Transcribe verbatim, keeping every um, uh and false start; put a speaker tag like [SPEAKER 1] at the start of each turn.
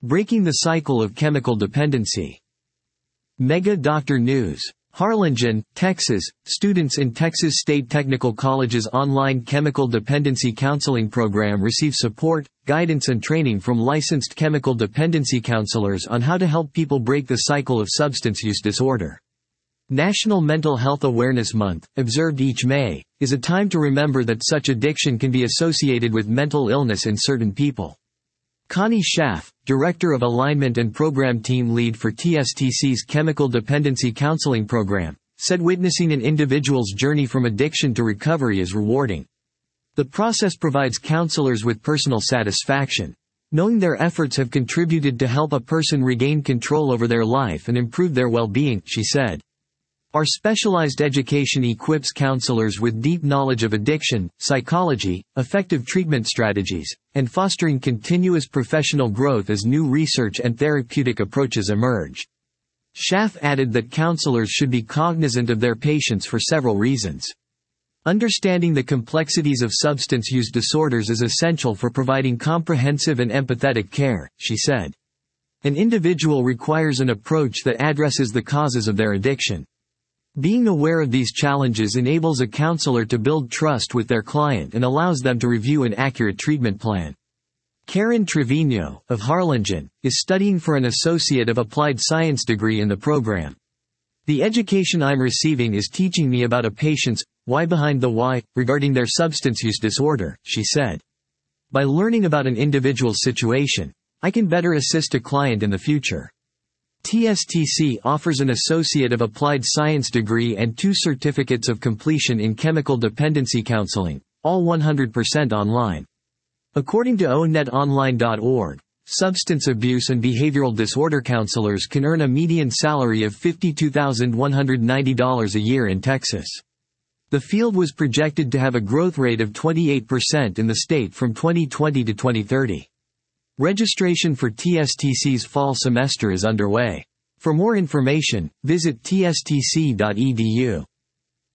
[SPEAKER 1] Breaking the Cycle of Chemical Dependency. Mega Doctor News. Harlingen, Texas. Students in Texas State Technical College's online chemical dependency counseling program receive support, guidance and training from licensed chemical dependency counselors on how to help people break the cycle of substance use disorder. National Mental Health Awareness Month, observed each May, is a time to remember that such addiction can be associated with mental illness in certain people. Connie Schaff, Director of Alignment and Program Team Lead for T S T C's Chemical Dependency Counseling Program, said witnessing an individual's journey from addiction to recovery is rewarding. The process provides counselors with personal satisfaction, knowing their efforts have contributed to help a person regain control over their life and improve their well-being, she said. Our specialized education equips counselors with deep knowledge of addiction, psychology, effective treatment strategies, and fostering continuous professional growth as new research and therapeutic approaches emerge. Schaff added that counselors should be cognizant of their patients for several reasons. Understanding the complexities of substance use disorders is essential for providing comprehensive and empathetic care, she said. An individual requires an approach that addresses the causes of their addiction. Being aware of these challenges enables a counselor to build trust with their client and allows them to review an accurate treatment plan. Karen Trevino, of Harlingen, is studying for an Associate of Applied Science degree in the program. The education I'm receiving is teaching me about a patient's why behind the why regarding their substance use disorder, she said. By learning about an individual's situation, I can better assist a client in the future. T S T C offers an Associate of Applied Science degree and two certificates of completion in chemical dependency counseling, all one hundred percent online. According to O net online dot org, substance abuse and behavioral disorder counselors can earn a median salary of fifty-two thousand one hundred ninety dollars a year in Texas. The field was projected to have a growth rate of twenty-eight percent in the state from twenty twenty to twenty thirty. Registration for T S T C's fall semester is underway. For more information, visit T S T C dot E D U.